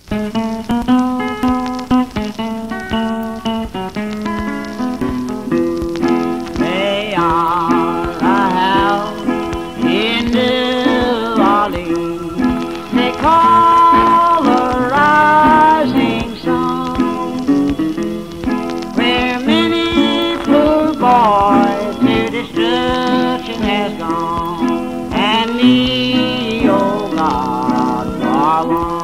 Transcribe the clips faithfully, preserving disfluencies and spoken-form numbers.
They are a house in New Orleans. They call a rising sun, where many poor boys to destruction has gone, and me, oh God, for one.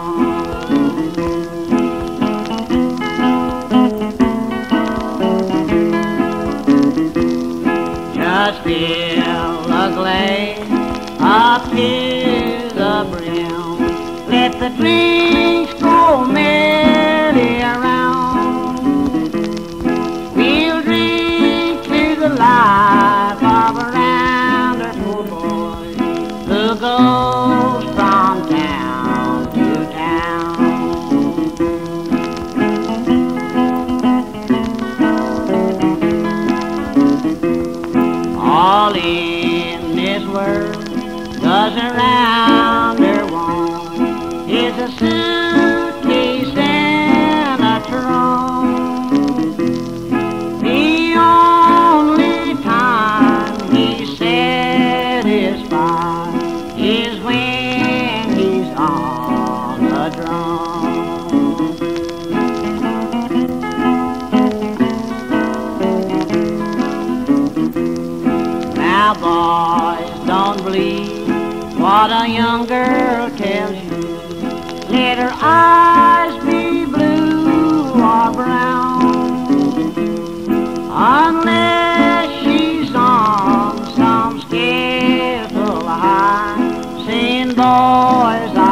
Just fill a glass up to the brim, let the drinks go merrily around. We'll drink to the life of a rounder poor boy who goes from town to town. All in this world does a rounder want is a suitcase and a trunk. The only time he's satisfied is when he's on the drum. Now boys, don't believe what a young girl tells you. Let her eyes be blue or brown, unless she's on some skillful high, saying boys